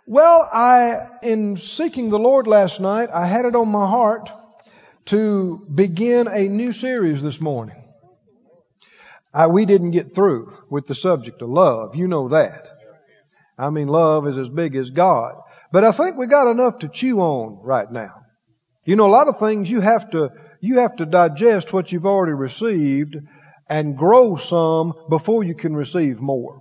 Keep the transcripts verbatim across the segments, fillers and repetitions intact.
Well, I, in seeking the Lord last night, I had it on my heart to begin a new series this morning. I, we didn't get through with the subject of love. You know that. I mean, love is as big as God. But I think we got enough to chew on right now. You know, a lot of things you have to, you have to digest what you've already received and grow some before you can receive more.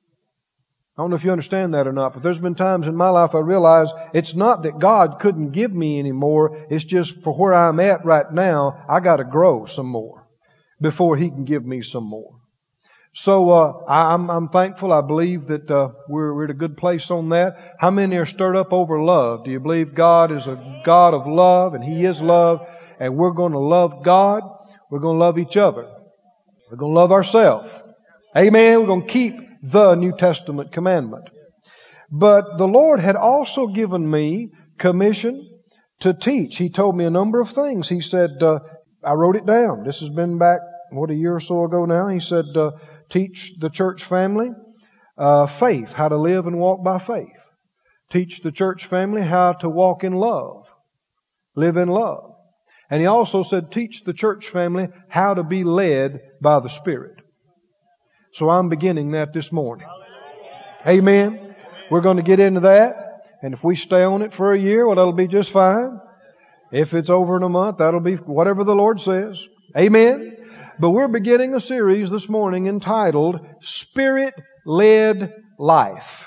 I don't know if you understand that or not, but there's been times in my life I realized it's not that God couldn't give me any more. It's just for where I'm at right now, I got to grow some more before He can give me some more. So uh, I, I'm, I'm thankful. I believe that uh, we're, we're at a good place on that. How many are stirred up over love? Do you believe God is a God of love and He is love, and we're going to love God? We're going to love each other. We're going to love ourselves. Amen. We're going to keep the New Testament commandment. But the Lord had also given me commission to teach. He told me a number of things. He said, uh, I wrote it down. This has been back, what, a year or so ago now. He said, uh, teach the church family uh, faith, how to live and walk by faith. Teach the church family how to walk in love, live in love. And He also said, teach the church family how to be led by the Spirit. So I'm beginning that this morning. Amen. We're going to get into that. And if we stay on it for a year, well, that'll be just fine. If it's over in a month, that'll be whatever the Lord says. Amen. But we're beginning a series this morning entitled Spirit-Led Life.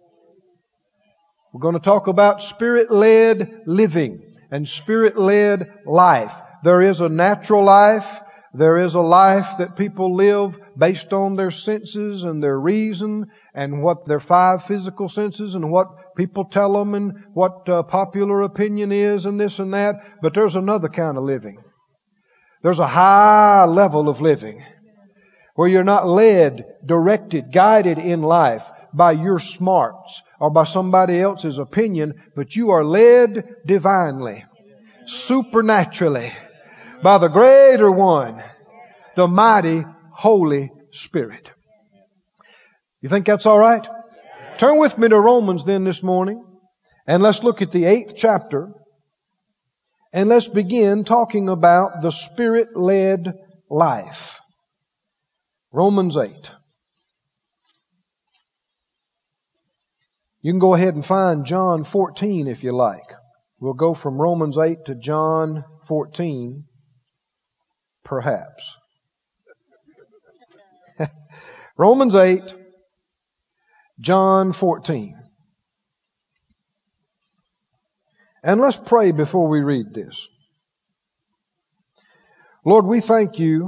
We're going to talk about Spirit-Led Living and Spirit-Led Life. There is a natural life. There is a life that people live based on their senses and their reason and what their five physical senses and what people tell them and what uh, popular opinion is and this and that. But there's another kind of living. There's a high level of living where you're not led, directed, guided in life by your smarts or by somebody else's opinion, but you are led divinely, supernaturally, by the greater one, the mighty Holy Spirit. You think that's all right? Turn with me to Romans then this morning, and let's look at the eighth chapter, and let's begin talking about the Spirit-led life. Romans eight. You can go ahead and find John fourteen if you like. We'll go from Romans eight to John fourteen. Perhaps. Romans eight, John fourteen. And let's pray before we read this. Lord, we thank You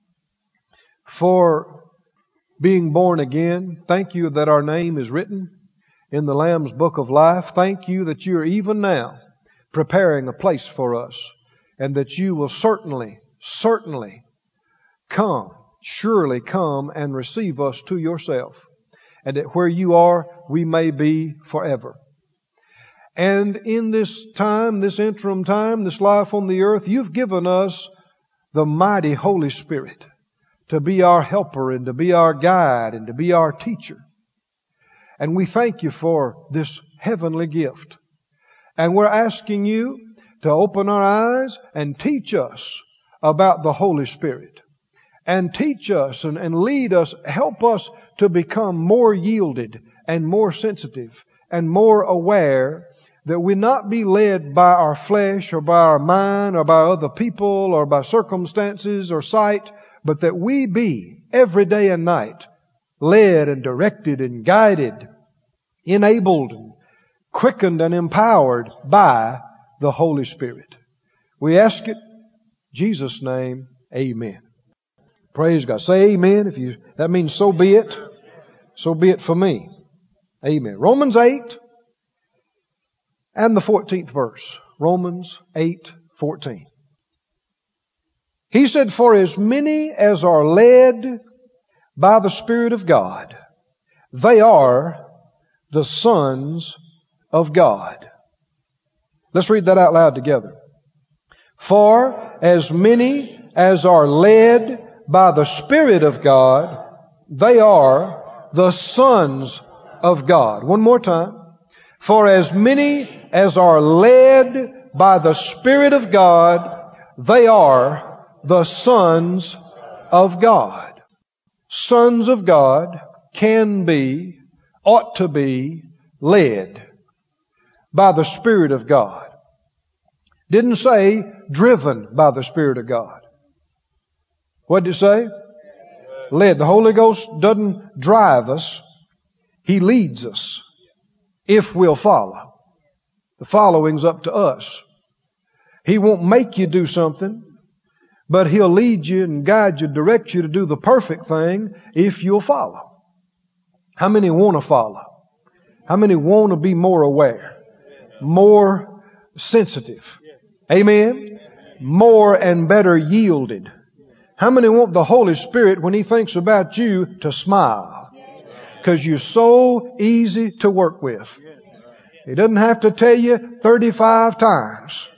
for being born again. Thank You that our name is written in the Lamb's Book of Life. Thank You that You are even now preparing a place for us, and that You will certainly Certainly come, surely come and receive us to Yourself, and that where You are, we may be forever. And in this time, this interim time, this life on the earth, You've given us the mighty Holy Spirit to be our helper and to be our guide and to be our teacher. And we thank You for this heavenly gift. And we're asking You to open our eyes and teach us about the Holy Spirit. And teach us and, and lead us, help us to become more yielded and more sensitive and more aware that we not be led by our flesh or by our mind or by other people or by circumstances or sight, but that we be every day and night led and directed and guided, enabled, and quickened and empowered by the Holy Spirit. We ask it in Jesus' name, amen. Praise God. Say amen. If you, that means so be it. So be it for me. Amen. Romans eight and the fourteenth verse. Romans eight fourteen. He said, for as many as are led by the Spirit of God, they are the sons of God. Let's read that out loud together. For as many as are led by the Spirit of God, they are the sons of God. One more time. For as many as are led by the Spirit of God, they are the sons of God. Sons of God can be, ought to be, led by the Spirit of God. Didn't say driven by the Spirit of God. What did it say? Led. The Holy Ghost doesn't drive us. He leads us if we'll follow. The following's up to us. He won't make you do something, but He'll lead you and guide you, direct you to do the perfect thing if you'll follow. How many want to follow? How many want to be more aware? More sensitive? Amen? More and better yielded. How many want the Holy Spirit, when He thinks about you, to smile? Because you're so easy to work with. He doesn't have to tell you thirty-five times.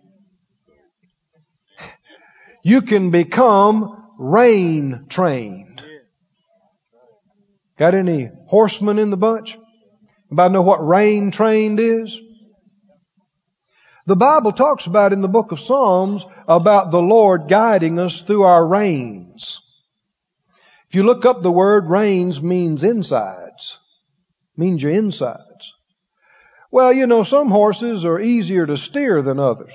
You can become rain trained. Got any horsemen in the bunch? Anybody know what rain trained is? The Bible talks about in the book of Psalms about the Lord guiding us through our reins. If you look up the word, reins means insides. Means your insides. Well, you know, some horses are easier to steer than others.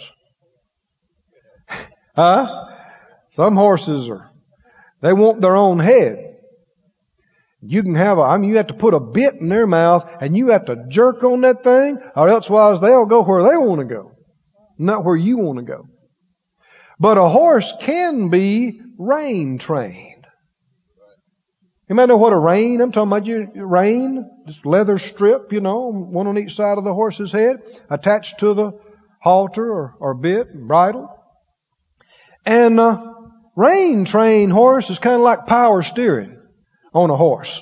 Huh? Some horses are, they want their own head. You can have a, I mean, you have to put a bit in their mouth and you have to jerk on that thing, or elsewise they'll go where they want to go, not where you want to go. But a horse can be rein trained. You might know what a rein, I'm talking about you, rein, just leather strip, you know, one on each side of the horse's head, attached to the halter or, or bit, and bridle. And uh, rein trained horse is kind of like power steering on a horse.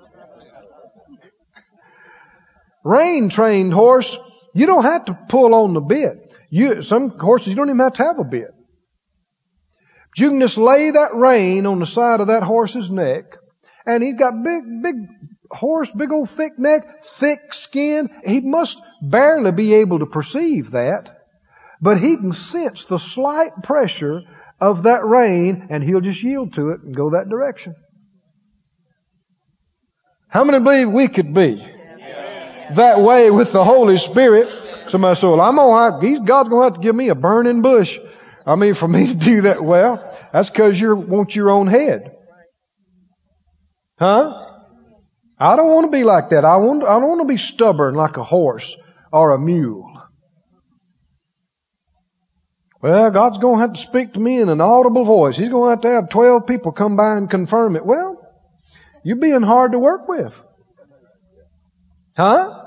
Rein trained horse, you don't have to pull on the bit. You, some horses, you don't even have to have a bit. But you can just lay that rein on the side of that horse's neck, and he's got big, big horse, big old thick neck, thick skin. He must barely be able to perceive that, but he can sense the slight pressure of that rein, and he'll just yield to it and go that direction. How many believe we could be that way with the Holy Spirit? Somebody said, well, I'm gonna have, God's going to have to give me a burning bush. I mean, for me to do that. Well, that's because you want your own head. Huh? I don't want to be like that. I want, I don't want to be stubborn like a horse or a mule. Well, God's going to have to speak to me in an audible voice. He's going to have to have twelve people come by and confirm it. Well, you're being hard to work with. Huh?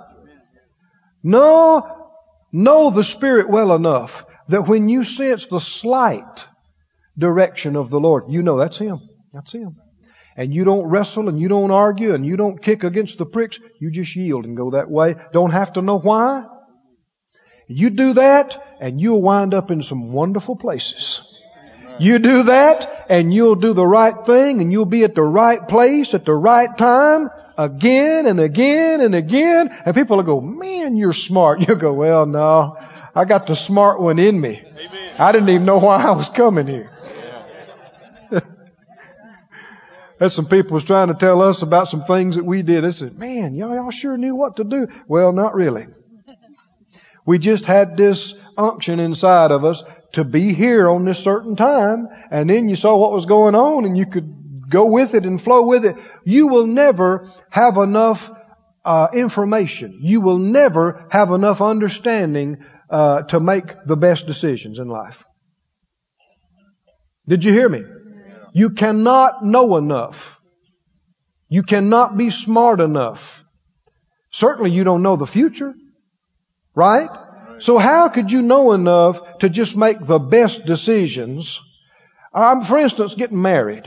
No, know the Spirit well enough that when you sense the slight direction of the Lord, you know that's Him. That's Him. And you don't wrestle and you don't argue and you don't kick against the pricks. You just yield and go that way. Don't have to know why. You do that and you'll wind up in some wonderful places. You do that and you'll do the right thing and you'll be at the right place at the right time again and again and again. And people will go, man, you're smart. You'll go, well, no, I got the smart one in me. Amen. I didn't even know why I was coming here. There's some people was trying to tell us about some things that we did. They said, man, y'all, y'all sure knew what to do. Well, not really. We just had this unction inside of us to be here on this certain time, and then you saw what was going on and you could go with it and flow with it. You will never have enough uh, information. You will never have enough understanding uh, to make the best decisions in life. Did you hear me? You cannot know enough. You cannot be smart enough. Certainly you don't know the future. Right? So how could you know enough to just make the best decisions? I'm, for instance, getting married.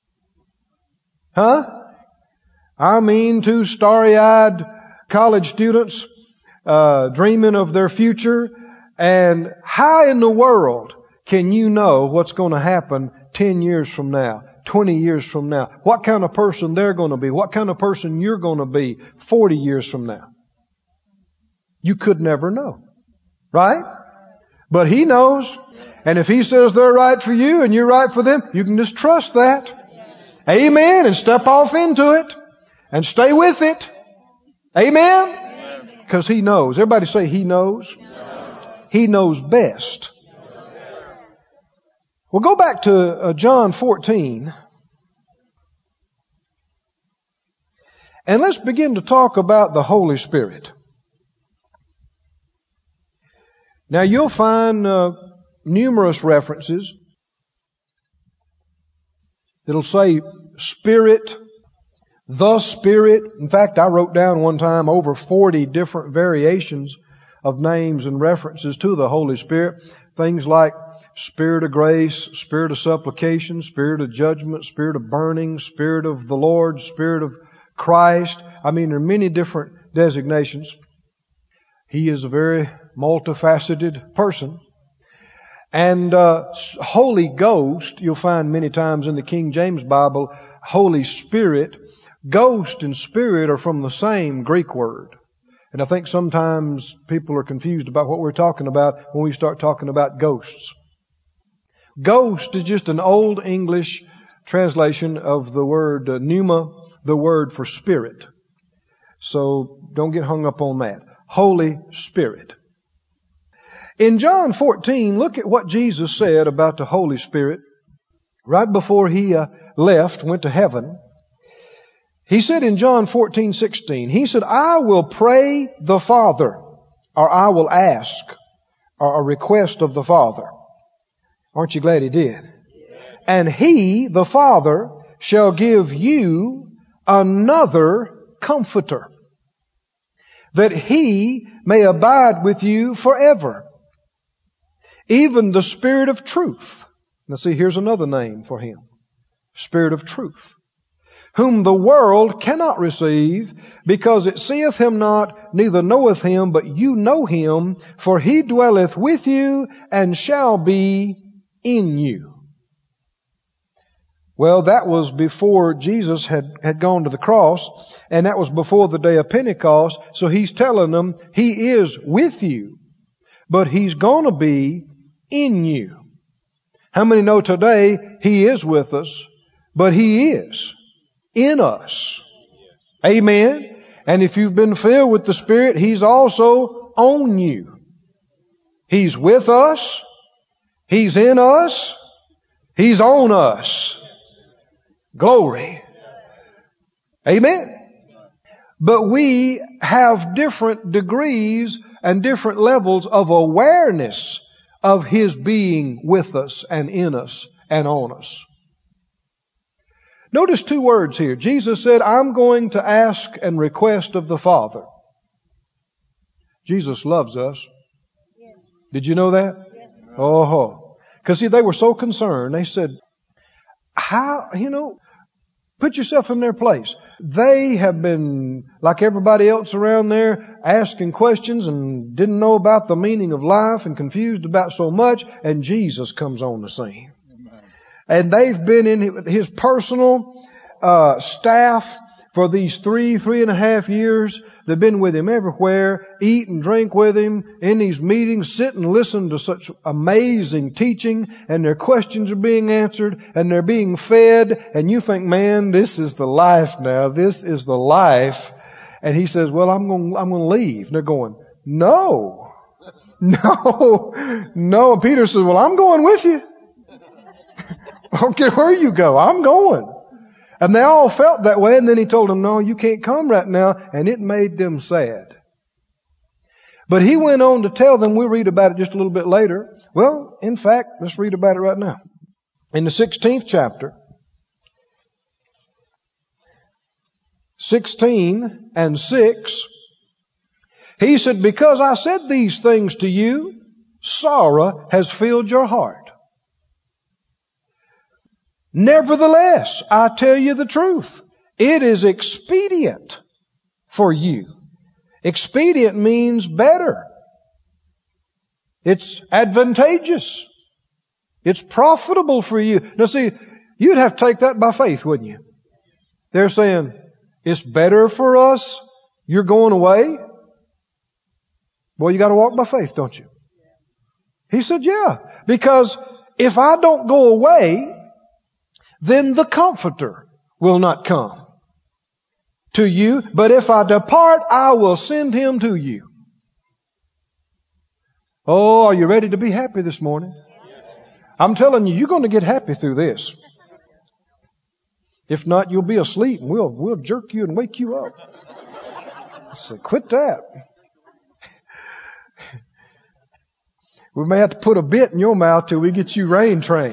Huh? I mean, two starry-eyed college students uh, dreaming of their future. And how in the world can you know what's going to happen ten years from now, twenty years from now? What kind of person they're going to be? What kind of person you're going to be forty years from now? You could never know. Right? But He knows. And if He says they're right for you and you're right for them, you can just trust that. Amen. And step off into it. And stay with it. Amen? Because He knows. Everybody say He knows. He knows best. Well, go back to uh, John fourteen. And let's begin to talk about the Holy Spirit. Now you'll find uh, numerous references that'll say Spirit, the Spirit. In fact, I wrote down one time over forty different variations of names and references to the Holy Spirit. Things like Spirit of grace, Spirit of supplication, Spirit of judgment, Spirit of burning, Spirit of the Lord, Spirit of Christ. I mean, there are many different designations. He is a very multifaceted person. And uh, Holy Ghost, you'll find many times in the King James Bible, Holy Spirit. Ghost and Spirit are from the same Greek word. And I think sometimes people are confused about what we're talking about when we start talking about ghosts. Ghost is just an old English translation of the word uh, pneuma, the word for spirit. So don't get hung up on that. Holy Spirit. In John fourteen, look at what Jesus said about the Holy Spirit right before He uh, left, went to heaven. He said in John fourteen sixteen, He said, I will pray the Father, or I will ask, or a request of the Father. Aren't you glad He did? And He, the Father, shall give you another Comforter, that He may abide with you forever. Even the Spirit of truth. Now see, here's another name for Him. Spirit of truth. Whom the world cannot receive, because it seeth Him not, neither knoweth Him, but you know Him, for He dwelleth with you, and shall be in you. Well, that was before Jesus had, had gone to the cross, and that was before the day of Pentecost, so He's telling them He is with you, but He's going to be in you. How many know today He is with us, but He is in us? Amen. And if you've been filled with the Spirit, He's also on you. He's with us. He's in us. He's on us. Glory. Amen. But we have different degrees and different levels of awareness of His being with us and in us and on us. Notice two words here. Jesus said, I'm going to ask and request of the Father. Jesus loves us. Yes. Did you know that? Yes. Oh, because see, they were so concerned. They said, how, you know, put yourself in their place. They have been, like everybody else around there, asking questions and didn't know about the meaning of life and confused about so much, and Jesus comes on the scene. And they've been in His personal uh, staff for these three, three and a half years. They've been with Him everywhere, eat and drink with Him, in these meetings, sit and listen to such amazing teaching, and their questions are being answered, and they're being fed, and you think, man, this is the life now. This is the life. And He says, well, I'm going, I'm going to leave. And they're going, no, no, no. And Peter says, well, I'm going with you. I don't care where you go. I'm going. And they all felt that way. And then He told them, no, you can't come right now. And it made them sad. But He went on to tell them, we'll read about it just a little bit later. Well, in fact, let's read about it right now. In the sixteenth chapter, sixteen and six, He said, because I said these things to you, sorrow has filled your heart. Nevertheless, I tell you the truth. It is expedient for you. Expedient means better. It's advantageous. It's profitable for you. Now see, you'd have to take that by faith, wouldn't you? They're saying, it's better for us. You're going away. Well, you got to walk by faith, don't you? He said, yeah, because if I don't go away, then the Comforter will not come to you. But if I depart, I will send Him to you. Oh, are you ready to be happy this morning? I'm telling you, you're going to get happy through this. If not, you'll be asleep and we'll, we'll jerk you and wake you up. I said, quit that. We may have to put a bit in your mouth till we get you rain trained.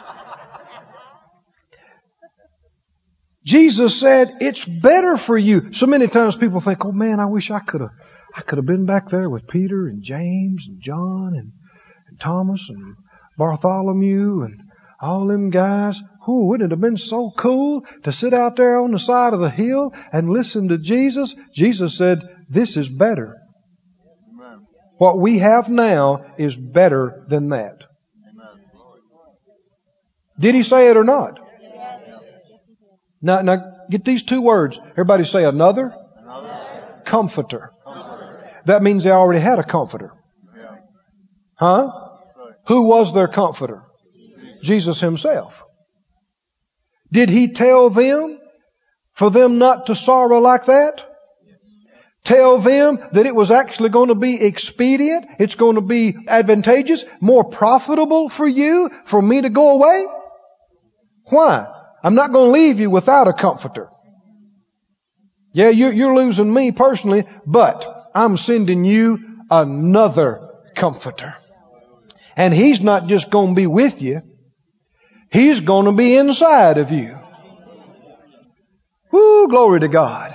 Jesus said, it's better for you. So many times people think, oh man, I wish I could have, I could have been back there with Peter and James and John and, and Thomas and Bartholomew and all them guys. Oh, wouldn't it have been so cool to sit out there on the side of the hill and listen to Jesus? Jesus said, this is better. Amen. What we have now is better than that. Amen. Did He say it or not? Yes. Now, now get these two words. Everybody say another. Another. Comforter. Comforter. That means they already had a comforter. Yeah. Huh? Right. Who was their comforter? Jesus Himself. Did He tell them for them not to sorrow like that? Tell them that it was actually going to be expedient, it's going to be advantageous, more profitable for you, for me to go away? Why? I'm not going to leave you without a comforter. Yeah, you're losing me personally, but I'm sending you another comforter. And He's not just going to be with you. He's going to be inside of you. Woo, glory to God.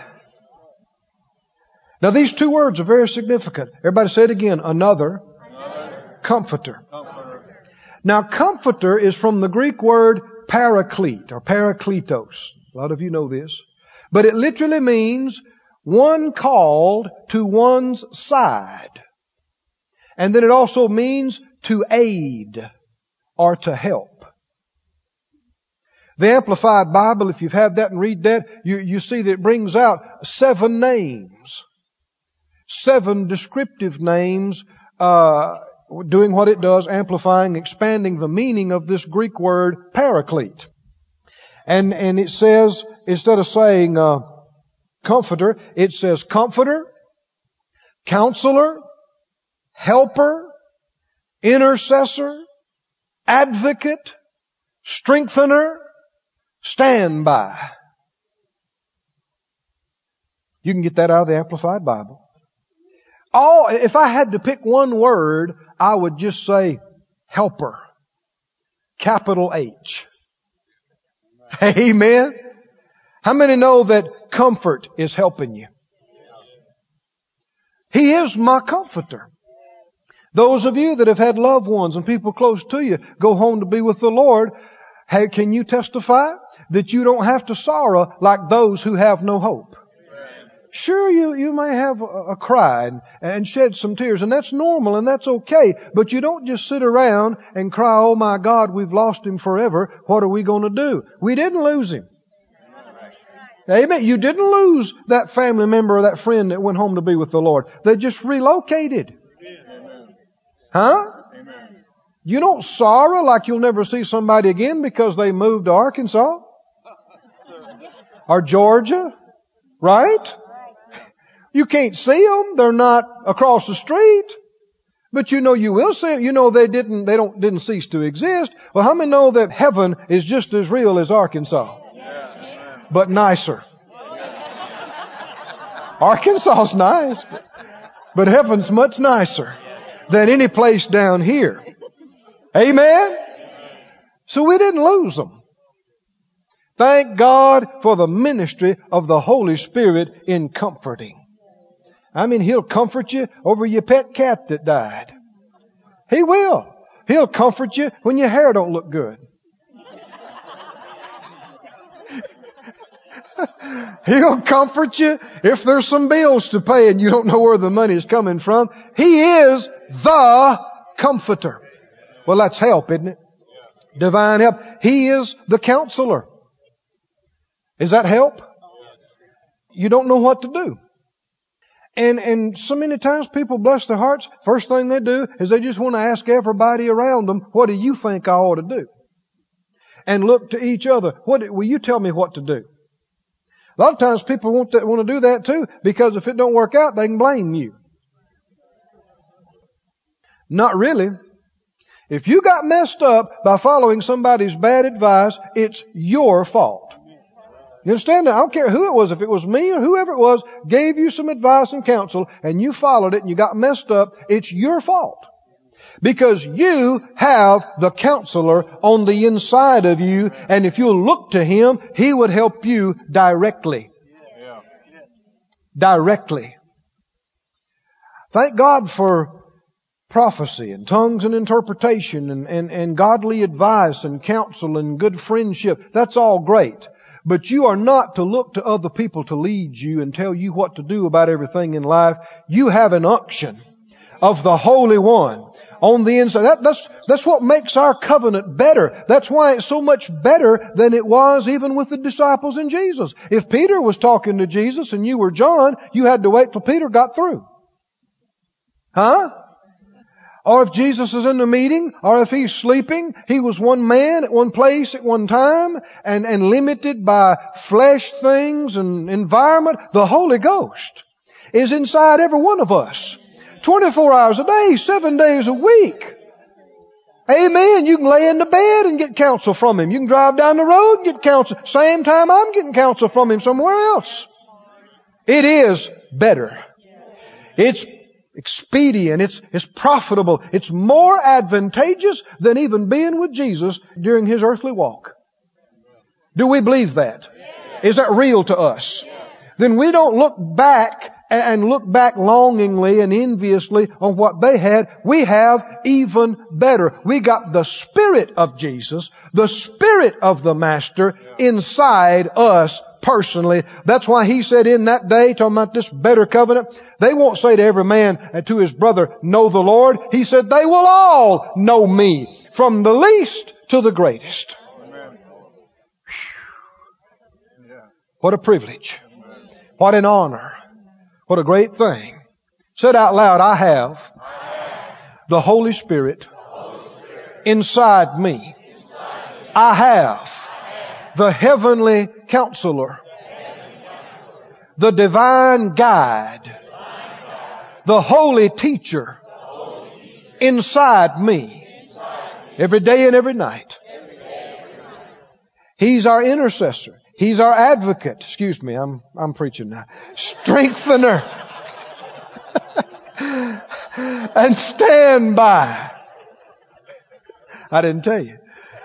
Now these two words are very significant. Everybody say it again. Another, another. Comforter. Comforter. Now comforter is from the Greek word paraclete or parakletos. A lot of you know this. But it literally means one called to one's side. And then it also means to aid or to help. The Amplified Bible, if you've had that and read that, you, you see that it brings out seven names. Seven descriptive names, uh, doing what it does, amplifying, expanding the meaning of this Greek word paraclete. And, and it says, instead of saying, uh, comforter, it says comforter, counselor, helper, intercessor, advocate, strengthener, standby. You can get that out of the Amplified Bible. Oh, if I had to pick one word, I would just say helper. Capital H. Amen. How many know that comfort is helping you? He is my comforter. Those of you that have had loved ones and people close to you go home to be with the Lord, hey, can you testify that you don't have to sorrow like those who have no hope? Sure, you, you may have a, a cry and, and shed some tears, and that's normal and that's okay. But you don't just sit around and cry, oh my God, we've lost Him forever. What are we going to do? We didn't lose Him. Amen. You didn't lose that family member or that friend that went home to be with the Lord. They just relocated. Huh? You don't sorrow like you'll never see somebody again because they moved to Arkansas or Georgia, right? You can't see them. They're not across the street. But you know you will see them. You know they didn't, they don't, didn't cease to exist. Well, how many know that heaven is just as real as Arkansas? Yeah. But nicer. Arkansas's nice, but heaven's much nicer than any place down here. Amen? So we didn't lose them. Thank God for the ministry of the Holy Spirit in comforting. I mean, He'll comfort you over your pet cat that died. He will. He'll comfort you when your hair don't look good. He'll comfort you if there's some bills to pay and you don't know where the money's coming from. He is the comforter. Well, that's help, isn't it? Divine help. He is the counselor. Is that help? You don't know what to do. And, and so many times people bless their hearts. First thing they do is they just want to ask everybody around them, what do you think I ought to do? And look to each other. What, will you tell me what to do? A lot of times people want to, want to do that too, because if it don't work out, they can blame you. Not really. If you got messed up by following somebody's bad advice, it's your fault. You understand that? I don't care who it was. If it was me or whoever it was, gave you some advice and counsel, and you followed it and you got messed up, it's your fault. Because you have the counselor on the inside of you, and if you'll look to Him, He would help you directly. Directly. Thank God for prophecy and tongues and interpretation and, and, and godly advice and counsel and good friendship. That's all great. But you are not to look to other people to lead you and tell you what to do about everything in life. You have an unction of the Holy One on the inside. That, that's, that's what makes our covenant better. That's why it's so much better than it was even with the disciples in Jesus. If Peter was talking to Jesus and you were John, you had to wait till Peter got through. Huh? Or if Jesus is in the meeting, or if He's sleeping, He was one man at one place at one time, and, and limited by flesh things and environment. The Holy Ghost is inside every one of us. twenty-four hours a day, seven days a week. Amen. You can lay in the bed and get counsel from Him. You can drive down the road and get counsel. Same time I'm getting counsel from Him somewhere else. It is better. It's expedient. It's, it's profitable. It's more advantageous than even being with Jesus during His earthly walk. Do we believe that? Is that real to us? Then we don't look back and look back longingly and enviously on what they had. We have even better. We got the Spirit of Jesus, the Spirit of the Master inside us personally. That's why He said in that day, talking about this better covenant, they won't say to every man and to his brother, know the Lord. He said, they will all know me, from the least to the greatest. Amen. What a privilege. What an honor. What a great thing. Said out loud, I have, I have the Holy Spirit, the Holy Spirit inside me. Inside me. I have, I have the heavenly Counselor, the divine guide, the holy teacher inside me every day and every night. He's our intercessor. He's our advocate. Excuse me, I'm I'm preaching now. Strengthener. And stand by. I didn't tell you.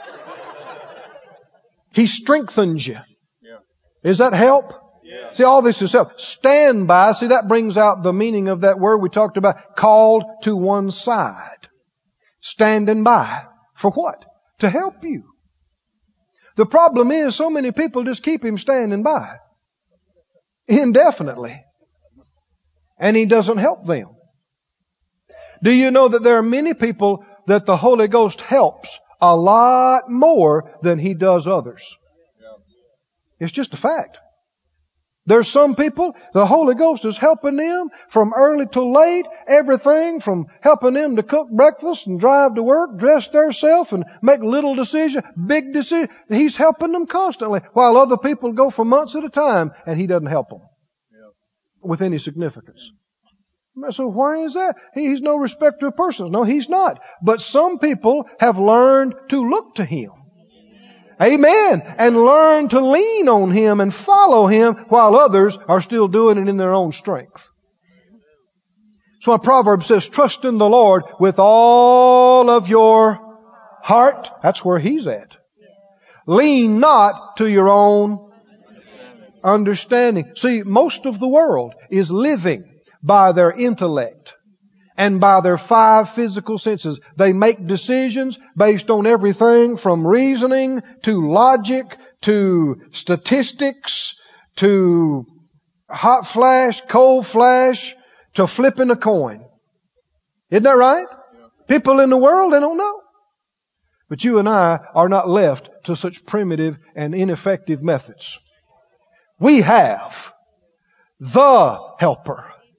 He strengthens you. Is that help? Yeah. See, all this is help. Stand by. See, that brings out the meaning of that word we talked about. Called to one side. Standing by. For what? To help you. The problem is so many people just keep Him standing by. Indefinitely. And He doesn't help them. Do you know that there are many people that the Holy Ghost helps a lot more than He does others? It's just a fact. There's some people, the Holy Ghost is helping them from early to late. Everything from helping them to cook breakfast and drive to work, dress themselves and make little decisions, big decisions. He's helping them constantly, while other people go for months at a time and He doesn't help them yeah. with any significance. So why is that? He's no respecter of persons. No, He's not. But some people have learned to look to Him. Amen. And learn to lean on Him and follow Him, while others are still doing it in their own strength. So a proverb says, trust in the Lord with all of your heart. That's where He's at. Lean not to your own understanding. See, most of the world is living by their intellect and by their five physical senses. They make decisions based on everything from reasoning to logic to statistics to hot flash, cold flash to flipping a coin. Isn't that right? People in the world, they don't know. But you and I are not left to such primitive and ineffective methods. We have the Helper,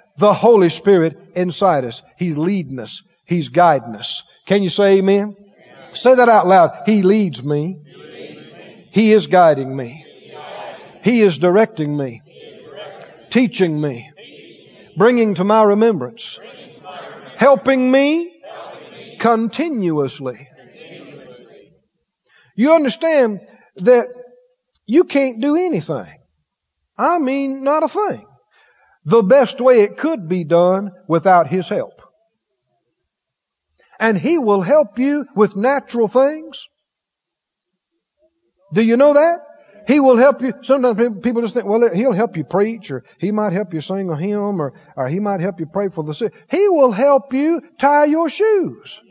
the Holy Spirit inside us. He's leading us. He's guiding us. Can you say amen? Amen. Say that out loud. He leads me. He, leads me. He is guiding me. He, he is directing me. Is directing. Teaching me. Teaching. Bringing to my remembrance. To my remembrance. Helping me, Helping me. Continuously. continuously. You understand that you can't do anything. I mean, not a thing. The best way it could be done without His help. And He will help you with natural things. Do you know that? He will help you. Sometimes people just think, well, He'll help you preach, or He might help you sing a hymn, or, or He might help you pray for the sick. He will help you tie your shoes.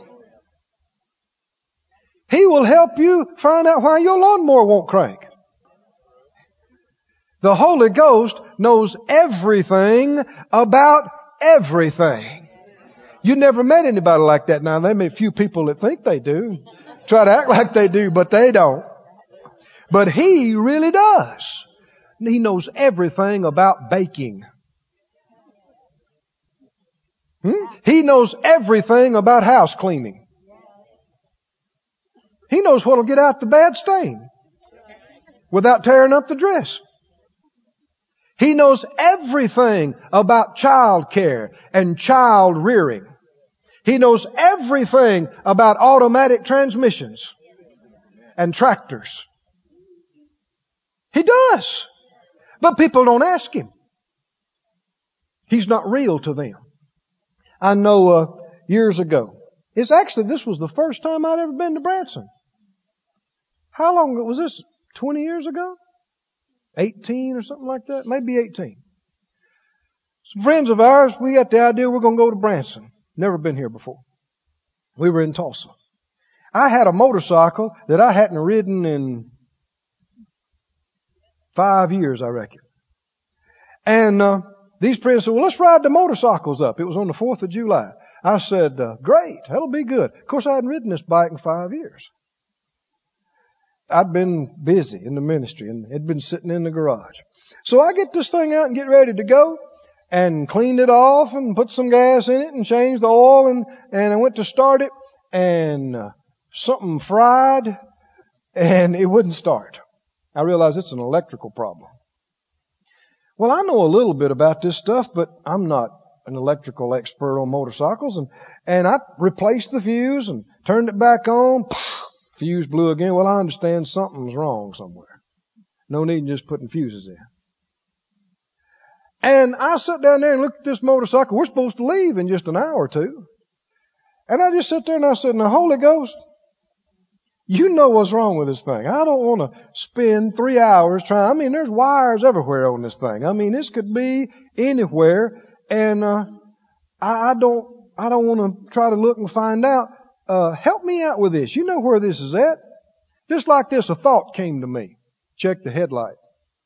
He will help you find out why your lawnmower won't crank. The Holy Ghost knows everything about everything. You never met anybody like that. Now, there may be a few people that think they do. Try to act like they do, but they don't. But He really does. He knows everything about baking. Hmm? He knows everything about house cleaning. He knows what will get out the bad stain without tearing up the dress. He knows everything about child care and child rearing. He knows everything about automatic transmissions and tractors. He does. But people don't ask Him. He's not real to them. I know uh, years ago. It's actually, this was the first time I'd ever been to Branson. How long was this? twenty years ago? eighteen or something like that? Maybe eighteen. Some friends of ours, we got the idea we're going to go to Branson. Never been here before. We were in Tulsa. I had a motorcycle that I hadn't ridden in five years, I reckon. And uh, these friends said, well, let's ride the motorcycles up. It was on the fourth of July. I said, uh, great, that'll be good. Of course, I hadn't ridden this bike in five years. I'd been busy in the ministry and it'd been sitting in the garage. So I get this thing out and get ready to go and cleaned it off and put some gas in it and changed the oil and, and I went to start it and uh, something fried and it wouldn't start. I realized it's an electrical problem. Well, I know a little bit about this stuff, but I'm not an electrical expert on motorcycles. And, and I replaced the fuse and turned it back on. Fuse blew again. Well, I understand something's wrong somewhere. No need in just putting fuses in. And I sat down there and looked at this motorcycle. We're supposed to leave in just an hour or two. And I just sat there and I said, now, Holy Ghost, you know what's wrong with this thing. I don't want to spend three hours trying. I mean, there's wires everywhere on this thing. I mean, this could be anywhere. And uh, I, I don't, I don't want to try to look and find out. Uh, help me out with this. You know where this is at. Just like this, a thought came to me. Check the headlight.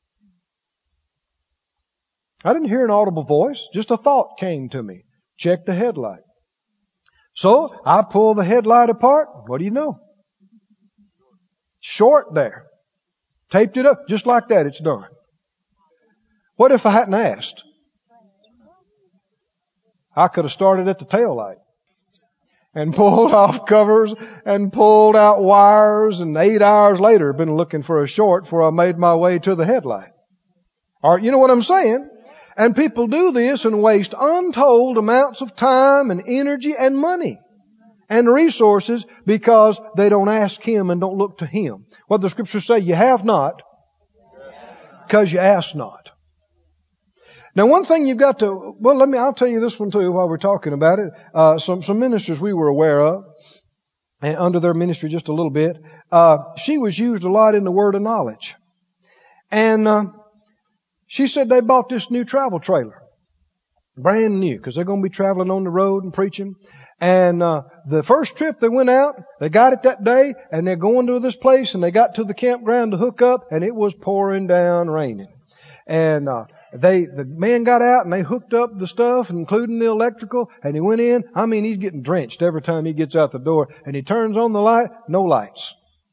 I didn't hear an audible voice. Just a thought came to me. Check the headlight. So I pull the headlight apart. What do you know? Short there. Taped it up. Just like that, it's done. What if I hadn't asked? I could have started at the tail light. And pulled off covers and pulled out wires and eight hours later been looking for a short before I made my way to the headlight. All right, you know what I'm saying? And people do this and waste untold amounts of time and energy and money and resources because they don't ask Him and don't look to Him. What the Scriptures say, you have not because you ask not. Now, one thing you've got to, well, let me, I'll tell you this one too while we're talking about it. Uh, some, some ministers we were aware of, and under their ministry just a little bit, uh, she was used a lot in the word of knowledge. And, uh, she said they bought this new travel trailer. Brand new, because they're going to be traveling on the road and preaching. And, uh, the first trip they went out, they got it that day, and they're going to this place, and they got to the campground to hook up, and it was pouring down raining. And, uh, They, the man got out and they hooked up the stuff, including the electrical, and he went in. I mean, he's getting drenched every time he gets out the door. And he turns on the light, no lights.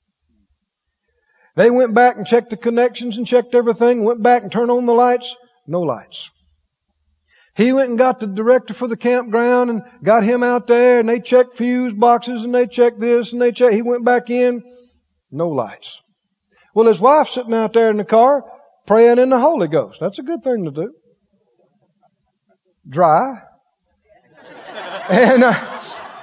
They went back and checked the connections and checked everything, went back and turned on the lights, no lights. He went and got the director for the campground and got him out there, and they checked fuse boxes and they checked this and they checked. He went back in, no lights. Well, his wife's sitting out there in the car praying in the Holy Ghost. That's a good thing to do. Dry. And uh,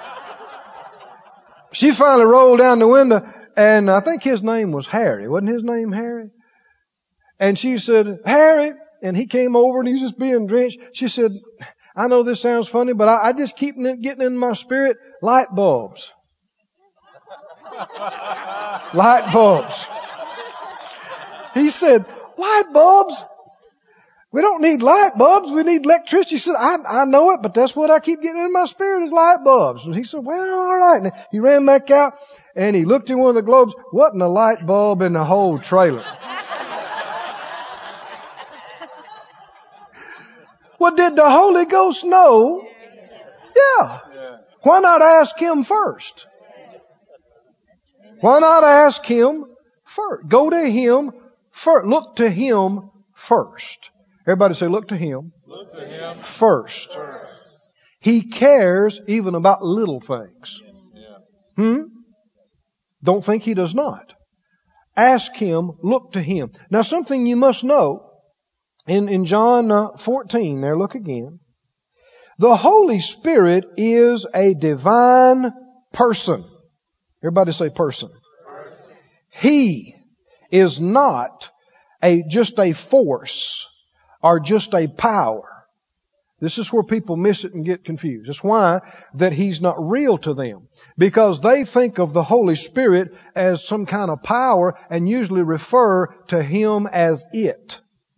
she finally rolled down the window, and I think his name was Harry. Wasn't his name Harry? And she said, Harry. And he came over and he was just being drenched. She said, I know this sounds funny, but I, I just keep getting in my spirit light bulbs. Light bulbs. He said, light bulbs? We don't need light bulbs. We need electricity. She said, I, I know it, but that's what I keep getting in my spirit is light bulbs. And he said, well, all right. And he ran back out and he looked in one of the globes. Wasn't a light bulb in the whole trailer. Well, did the Holy Ghost know? Yeah. Why not ask Him first? Why not ask Him first? Go to Him first. Look to Him first. Everybody say, look to Him, look to him first. first. He cares even about little things. Hmm? Don't think He does not. Ask Him, look to Him. Now, something you must know. In, in John uh, fourteen, there, look again. The Holy Spirit is a divine person. Everybody say person. person. He is not a just a force or just a power. This is where people miss it and get confused. That's why that He's not real to them. Because they think of the Holy Spirit as some kind of power and usually refer to Him as it.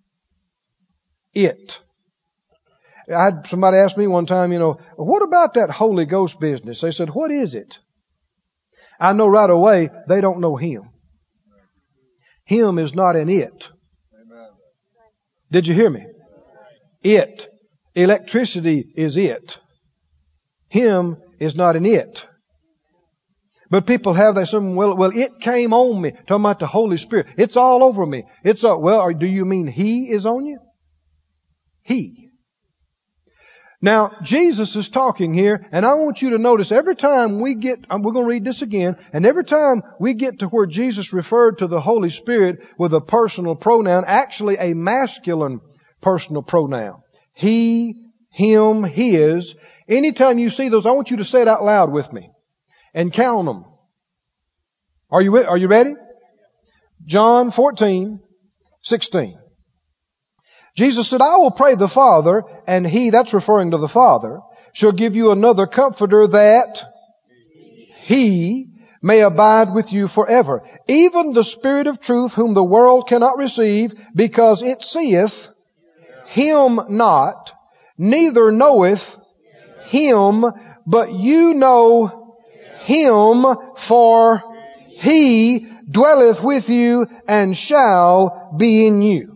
It. I had somebody ask me one time, you know, what about that Holy Ghost business? They said, what is it? I know right away they don't know Him. Him is not an it. Did you hear me? It. Electricity is it. Him is not an it. But people have that some, well, well, it came on me. Talking about the Holy Spirit. It's all over me. It's all, well, or do you mean He is on you? He. Now, Jesus is talking here, and I want you to notice every time we get, we're going to read this again, and every time we get to where Jesus referred to the Holy Spirit with a personal pronoun, actually a masculine personal pronoun. He, him, his. Anytime you see those, I want you to say it out loud with me and count them. Are you, are you ready? John fourteen, sixteen. Jesus said, I will pray the Father, and He, that's referring to the Father, shall give you another comforter that He may abide with you forever. Even the Spirit of truth whom the world cannot receive because it seeth Him not, neither knoweth Him, but you know Him, for He dwelleth with you and shall be in you.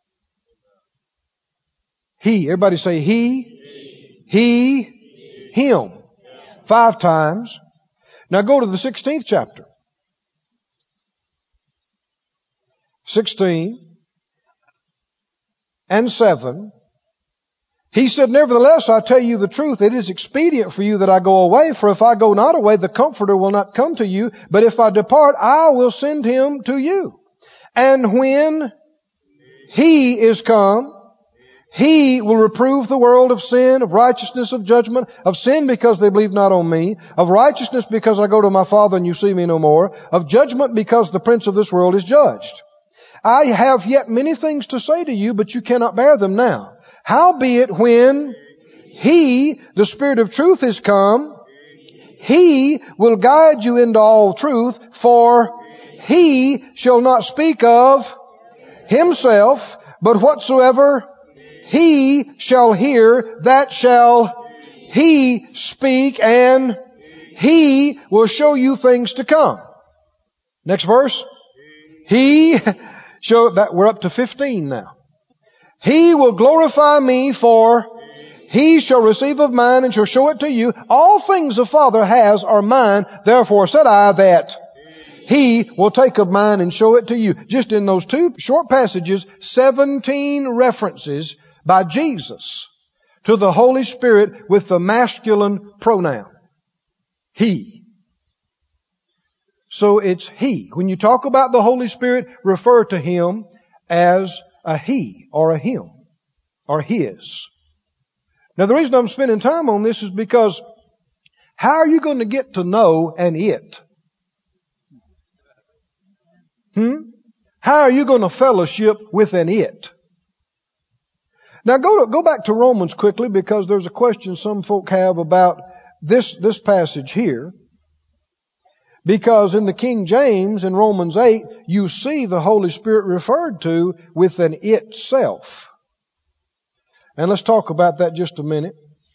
He. Everybody say He. He. he him. Yeah. Five times. Now go to the sixteenth chapter. Sixteen. And seven. He said, nevertheless, I tell you the truth, it is expedient for you that I go away, for if I go not away, the Comforter will not come to you, but if I depart, I will send Him to you. And when He is come, He will reprove the world of sin, of righteousness, of judgment, of sin because they believe not on me, of righteousness because I go to my Father and you see me no more, of judgment because the prince of this world is judged. I have yet many things to say to you, but you cannot bear them now. Howbeit when He, the Spirit of truth, is come, He will guide you into all truth, for He shall not speak of Himself, but whatsoever He shall hear, that shall He speak, and He will show you things to come. Next verse. He shall, that we're up to fifteen now. He will glorify me, for He shall receive of mine and shall show it to you. All things the Father has are mine. Therefore said I that He will take of mine and show it to you. Just in those two short passages, seventeen references by Jesus to the Holy Spirit with the masculine pronoun. He. So it's He. When you talk about the Holy Spirit, refer to Him as a He or a Him or His. Now the reason I'm spending time on this is because how are you going to get to know an it? Hmm? How are you going to fellowship with an it? Now go to, go back to Romans quickly, because there's a question some folk have about this, this passage here. Because in the King James, in Romans eight, you see the Holy Spirit referred to with an itself. And let's talk about that just a minute.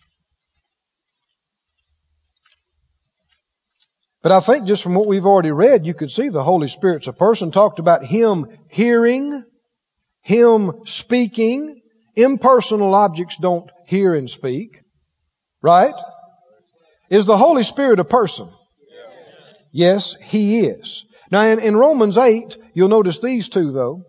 But I think just from what we've already read, you could see the Holy Spirit's a person. Talked about Him hearing, Him speaking. Impersonal objects don't hear and speak. Right? Is the Holy Spirit a person? Yes, He is. Now in, in Romans eight, you'll notice these two though.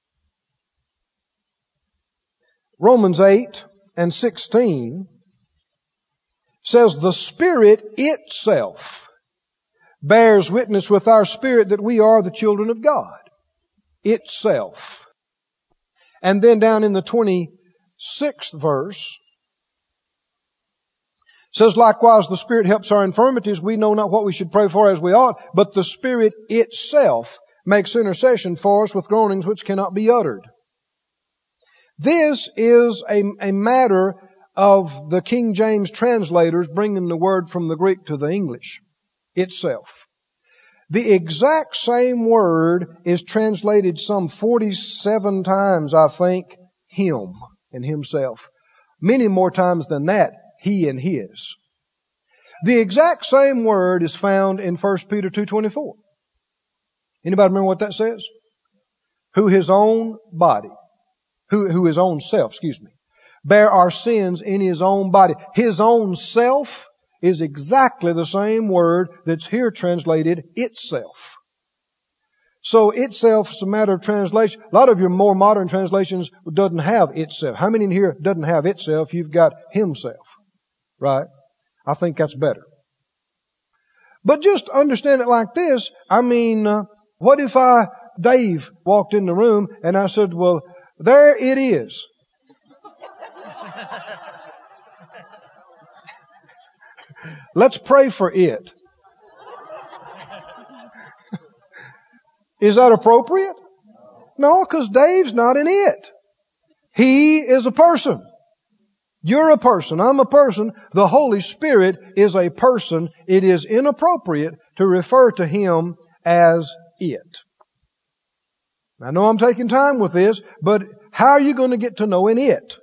Romans eight and sixteen says the Spirit itself bears witness with our spirit that we are the children of God. Itself. And then down in the twenty-sixth verse, says, likewise, the Spirit helps our infirmities. We know not what we should pray for as we ought, but the Spirit itself makes intercession for us with groanings which cannot be uttered. This is a, a matter of the King James translators bringing the word from the Greek to the English. Itself. The exact same word is translated some forty-seven times, I think, Him and Himself. Many more times than that, He and His. The exact same word is found in First Peter two twenty-four. Anybody remember what that says? Who His own body, who, who His own self, excuse me, bear our sins in His own body. His own self is exactly the same word that's here translated itself. So itself is a matter of translation. A lot of your more modern translations doesn't have itself. How many in here doesn't have itself? You've got Himself. Right? I think that's better. But just understand it like this. I mean, uh, what if I, Dave, walked in the room and I said, well, there it is. Let's pray for it. Is that appropriate? No, because Dave's not an it. He is a person. You're a person. I'm a person. The Holy Spirit is a person. It is inappropriate to refer to Him as it. I know I'm taking time with this, but how are you going to get to know an it?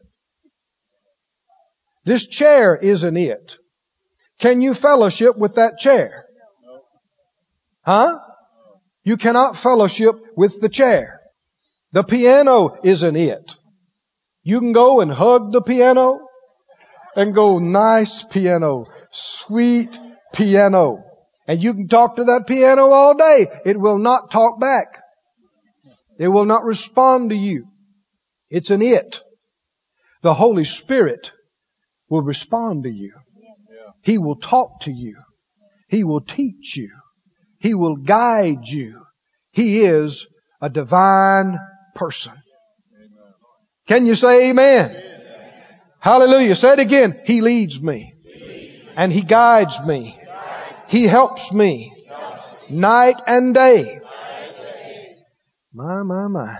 This chair is an it. Can you fellowship with that chair? Huh? You cannot fellowship with the chair. The piano is an it. You can go and hug the piano and go, nice piano, sweet piano. And you can talk to that piano all day. It will not talk back. It will not respond to you. It's an it. The Holy Spirit will respond to you. He will talk to you. He will teach you. He will guide you. He is a divine person. Can you say amen? Amen. Hallelujah. Say it again. He leads me. He leads me. And He guides me. He, guides. He helps me. He helps me. Night and day. Night and day. My, my, my.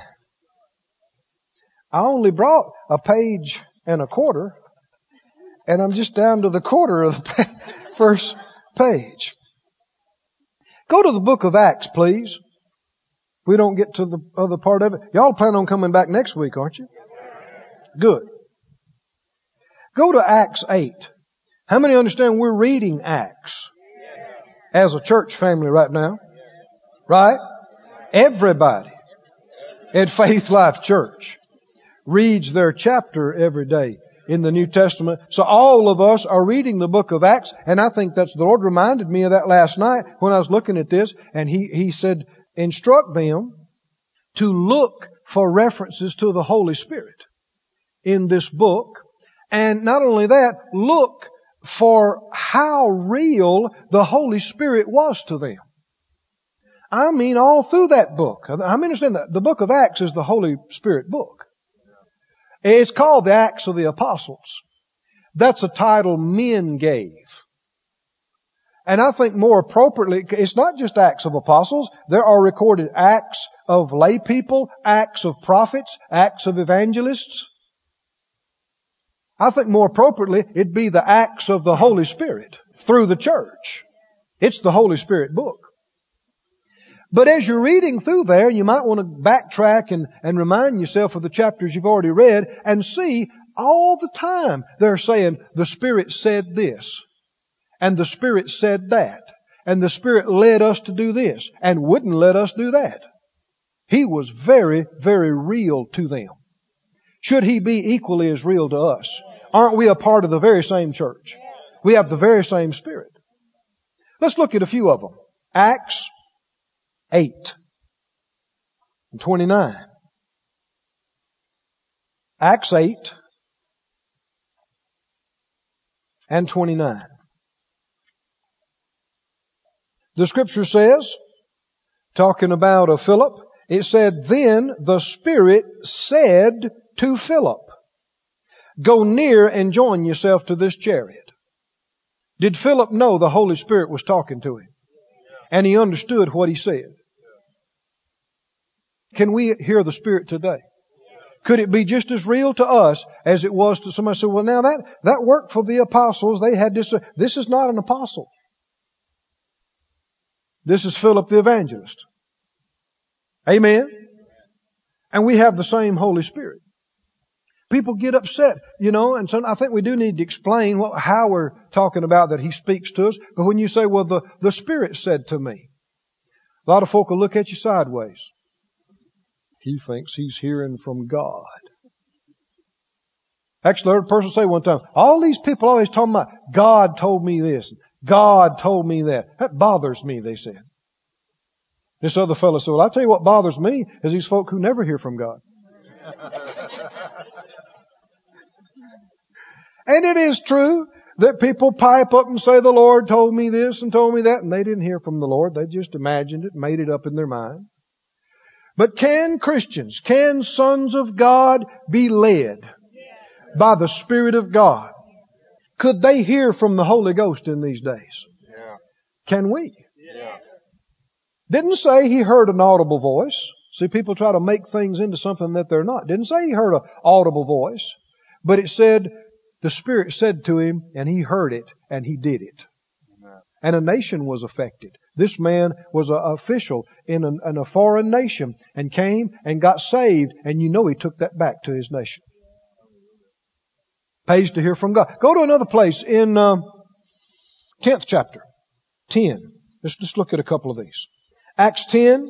I only brought a page and a quarter, and I'm just down to the quarter of the first page. Go to the book of Acts, please. If we don't get to the other part of it. Y'all plan on coming back next week, aren't you? Good. Go to Acts eight. How many understand we're reading Acts as a church family right now? Right? Everybody at Faith Life Church reads their chapter every day in the New Testament. So all of us are reading the book of Acts, and I think that's, the Lord reminded me of that last night when I was looking at this, and He, He said, instruct them to look for references to the Holy Spirit in this book, And not only that, look for how real the Holy Spirit was to them. I mean, all through that book. I understand that the book of Acts is the Holy Spirit book. It's called the Acts of the Apostles. That's a title men gave. And I think more appropriately, it's not just Acts of Apostles. There are recorded Acts of lay people, Acts of prophets, Acts of evangelists. I think more appropriately, it'd be the Acts of the Holy Spirit through the church. It's the Holy Spirit book. But as you're reading through there, you might want to backtrack and, and remind yourself of the chapters you've already read and see all the time they're saying the Spirit said this and the Spirit said that and the Spirit led us to do this and wouldn't let us do that. He was very, very real to them. Should He be equally as real to us? Aren't we a part of the very same church? We have the very same Spirit. Let's look at a few of them. Acts eight and twenty-nine. Acts eight and twenty-nine. The Scripture says, talking about a Philip, it said, "Then the Spirit said to Philip, go near and join yourself to this chariot." Did Philip know the Holy Spirit was talking to him? And he understood what he said. Can we hear the Spirit today? Could it be just as real to us as it was to somebody? Say, well, now that, that worked for the apostles. They had this. This is not an apostle. This is Philip the evangelist. Amen? And we have the same Holy Spirit. People get upset, you know, and so I think we do need to explain what, how we're talking about that He speaks to us. But when you say, well, the, the Spirit said to me, a lot of folk will look at you sideways. He thinks he's hearing from God. Actually, I heard a person say one time, all these people always talking about, God told me this, God told me that. That bothers me, they said. This other fellow said, well, I'll tell you what bothers me is these folk who never hear from God. And it is true that people pipe up and say, the Lord told me this and told me that, and they didn't hear from the Lord. They just imagined it, made it up in their mind. But can Christians, can sons of God be led by the Spirit of God? Could they hear from the Holy Ghost in these days? Yeah. Can we? Yeah. Didn't say he heard an audible voice. See, people try to make things into something that they're not. Didn't say he heard an audible voice. But it said, the Spirit said to him, and he heard it, and he did it. Amen. And a nation was affected. This man was an official in a, in a foreign nation and came and got saved, and you know he took that back to his nation. Pays to hear from God. Go to another place in um, tenth chapter, ten. Let's just look at a couple of these. Acts ten,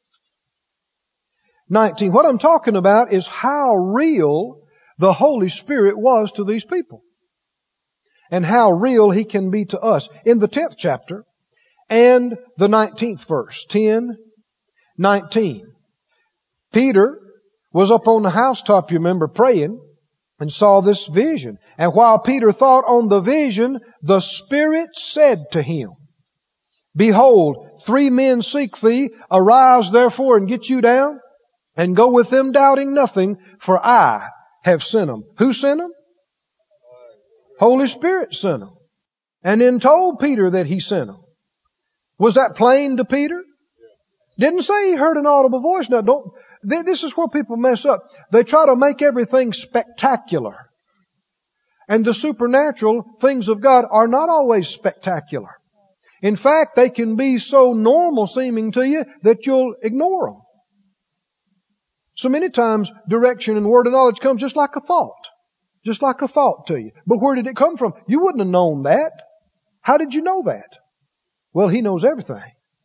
nineteen. What I'm talking about is how real the Holy Spirit was to these people. And how real He can be to us. In the tenth chapter and the nineteenth verse. ten, nineteen. Peter was up on the housetop, you remember, praying and saw this vision. And while Peter thought on the vision, the Spirit said to him, behold, three men seek thee. Arise therefore and get you down and go with them, doubting nothing, for I have sent them. Who sent them? Holy Spirit sent them. And then told Peter that He sent them. Was that plain to Peter? Didn't say he heard an audible voice. Now don't, this is where people mess up. They try to make everything spectacular. And the supernatural things of God are not always spectacular. In fact, they can be so normal seeming to you that you'll ignore them. So many times, direction and word of knowledge comes just like a thought. Just like a thought to you. But where did it come from? You wouldn't have known that. How did you know that? Well, He knows everything.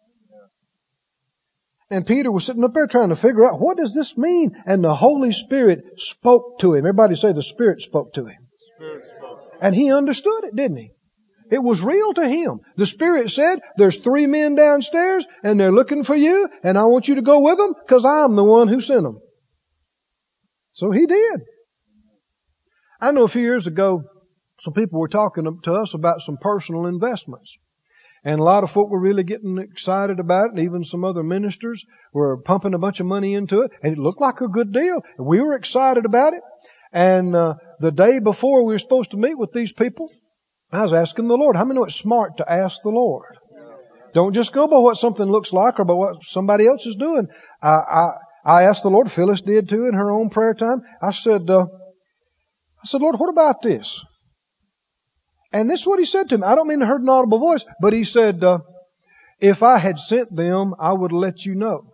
And Peter was sitting up there trying to figure out, what does this mean? And the Holy Spirit spoke to him. Everybody say the Spirit spoke to him. Spirit spoke. And he understood it, didn't he? It was real to him. The Spirit said, there's three men downstairs and they're looking for you and I want you to go with them because I'm the one who sent them. So he did. I know a few years ago, some people were talking to us about some personal investments. And a lot of folk were really getting excited about it, and even some other ministers were pumping a bunch of money into it, and it looked like a good deal. And we were excited about it. And uh, the day before we were supposed to meet with these people, I was asking the Lord. How many know it's smart to ask the Lord? Don't just go by what something looks like or by what somebody else is doing. I I, I asked the Lord. Phyllis did too in her own prayer time. I said, uh, I said, Lord, what about this? And this is what He said to me. I don't mean to heard an audible voice, but He said, uh, if I had sent them, I would let you know.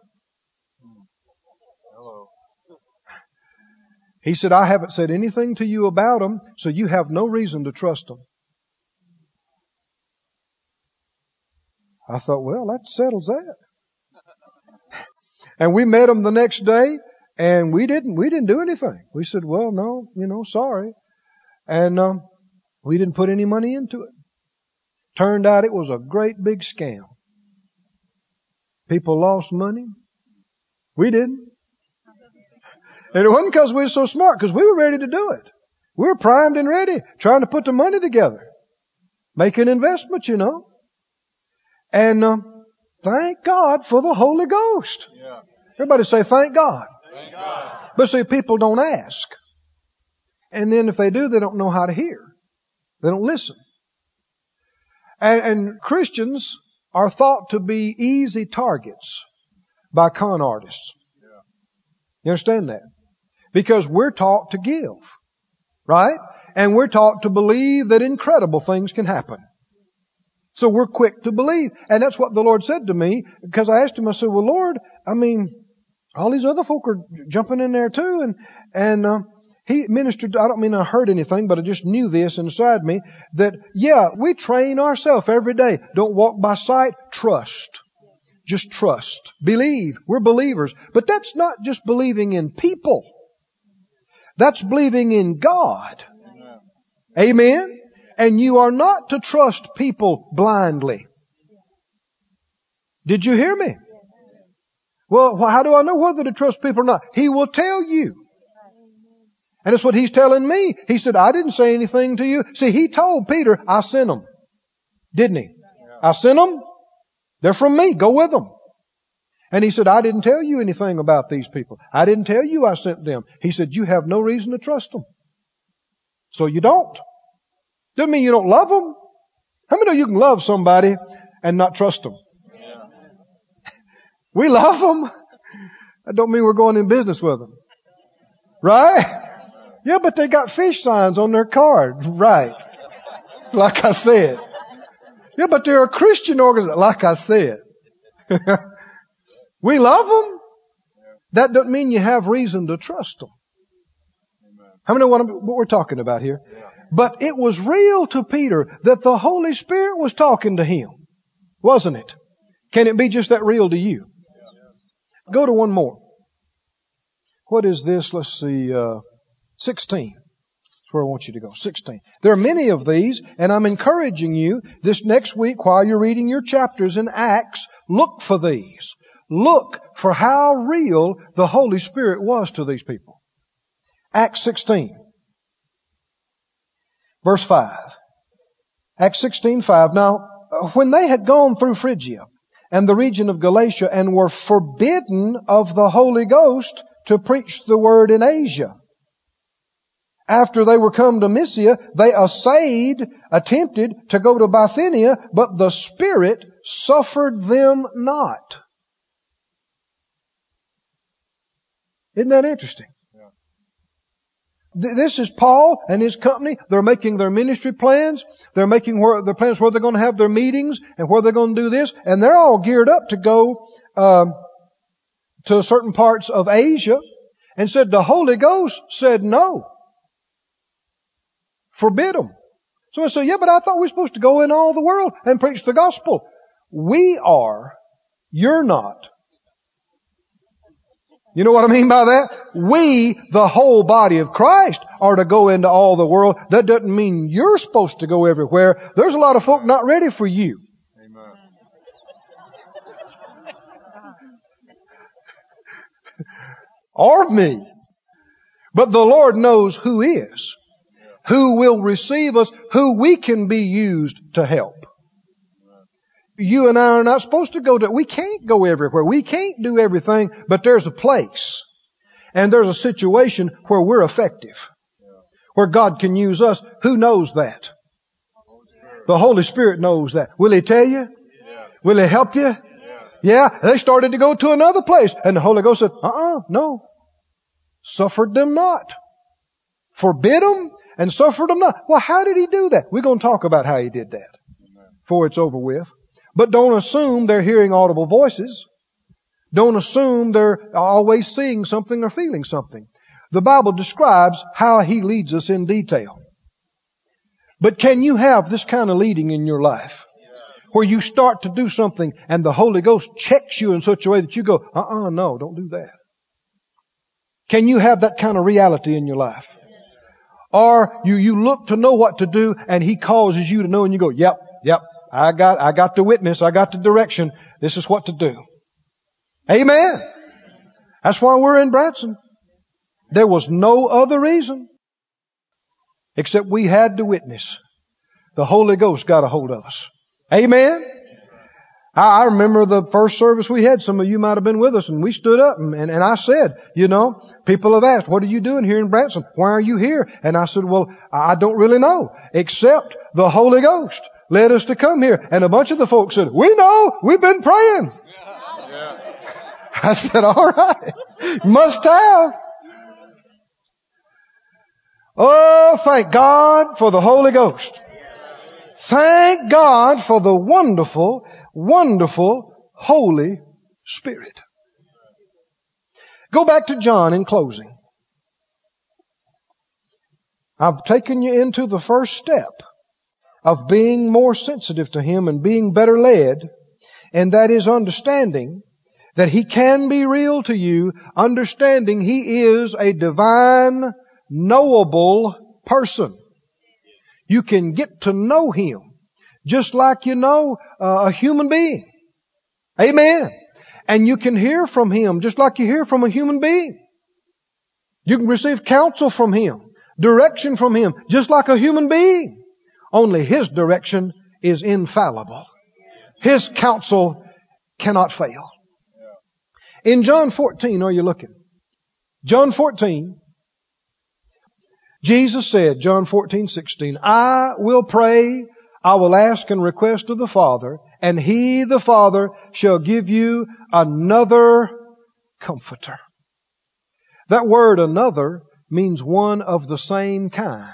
Hello. He said, I haven't said anything to you about them, so you have no reason to trust them. I thought, well, that settles that. And we met them the next day, and we didn't, we didn't do anything. We said, well, no, you know, sorry. And, um, we didn't put any money into it. Turned out it was a great big scam. People lost money. We didn't. And it wasn't because we were so smart, because we were ready to do it. We were primed and ready, trying to put the money together. Make an investment, you know. And um, thank God for the Holy Ghost. Yeah. Everybody say, thank God. Thank God. But see, people don't ask. And then if they do, they don't know how to hear. They don't listen. And, and Christians are thought to be easy targets by con artists. Yeah. You understand that? Because we're taught to give. Right? And we're taught to believe that incredible things can happen. So we're quick to believe. And that's what the Lord said to me. Because I asked Him, I said, well, Lord, I mean, all these other folk are jumping in there too. And, and, uh, He ministered, I don't mean I heard anything, but I just knew this inside me, that, yeah, we train ourselves every day. Don't walk by sight, trust. Just trust. Believe. We're believers. But that's not just believing in people. That's believing in God. Amen? And you are not to trust people blindly. Did you hear me? Well, how do I know whether to trust people or not? He will tell you. And that's what He's telling me. He said, I didn't say anything to you. See, He told Peter, I sent them. Didn't He? I sent them. They're from me. Go with them. And He said, I didn't tell you anything about these people. I didn't tell you I sent them. He said, you have no reason to trust them. So you don't. Doesn't mean you don't love them. How many know you can love somebody and not trust them? Yeah. We love them. That don't mean we're going in business with them. Right? Yeah, but they got fish signs on their card. Right. Like I said. Yeah, but they're a Christian organization. Like I said. We love them. That doesn't mean you have reason to trust them. How many know what, I'm, what we're talking about here? But it was real to Peter that the Holy Spirit was talking to him. Wasn't it? Can it be just that real to you? Go to one more. What is this? Let's see. Uh, sixteen. That's where I want you to go. sixteen. There are many of these, and I'm encouraging you this next week while you're reading your chapters in Acts, look for these. Look for how real the Holy Spirit was to these people. Acts sixteen. Verse five. Acts sixteen five. Now, when they had gone through Phrygia and the region of Galatia and were forbidden of the Holy Ghost to preach the word in Asia, after they were come to Mysia, they essayed, attempted to go to Bithynia, but the Spirit suffered them not. Isn't that interesting? This is Paul and his company. They're making their ministry plans. They're making where, their plans where they're going to have their meetings and where they're going to do this. And they're all geared up to go um, to certain parts of Asia. And said the Holy Ghost said no. Forbid them. So I said, yeah, but I thought we were supposed to go in all the world and preach the gospel. We are. You're not. You know what I mean by that? We, the whole body of Christ, are to go into all the world. That doesn't mean you're supposed to go everywhere. There's a lot of folk not ready for you. Amen. Or me. But the Lord knows who is. who will receive us, who we can be used to help. You and I are not supposed to go to, we can't go everywhere. We can't do everything, but there's a place and there's a situation where we're effective, where God can use us. Who knows that? The Holy Spirit knows that. Will He tell you? Will He help you? Yeah, they started to go to another place and the Holy Ghost said, uh-uh, no. Suffered them not. Forbid them and suffered them not. Well, how did He do that? We're going to talk about how He did that before it's over with. But don't assume they're hearing audible voices. Don't assume they're always seeing something or feeling something. The Bible describes how He leads us in detail. But can you have this kind of leading in your life? Where you start to do something and the Holy Ghost checks you in such a way that you go, uh-uh, no, don't do that. Can you have that kind of reality in your life? Or you, you look to know what to do and He causes you to know and you go, yep, yep, I got, I got the witness, I got the direction, this is what to do. Amen. That's why we're in Branson. There was no other reason except we had to witness. The Holy Ghost got a hold of us. Amen. I, I remember the first service we had. Some of you might have been with us, and we stood up and, and, and I said, you know, people have asked, what are you doing here in Branson? Why are you here? And I said, well, I don't really know, except the Holy Ghost led us to come here. And a bunch of the folks said, we know, we've been praying. Yeah. I said, all right, must have. Oh, thank God for the Holy Ghost. Thank God for the wonderful, wonderful Holy Spirit. Go back to John in closing. I've taken you into the first step of being more sensitive to Him and being better led, and that is understanding that He can be real to you, understanding He is a divine, knowable person. You can get to know Him just like you know uh, a human being. Amen. And you can hear from Him just like you hear from a human being. You can receive counsel from Him, direction from Him, just like a human being. Only His direction is infallible. His counsel cannot fail. In John fourteen, are you looking? John fourteen, Jesus said, John fourteen, sixteen, I will pray, I will ask and request of the Father, and He, the Father, shall give you another Comforter. That word another means one of the same kind.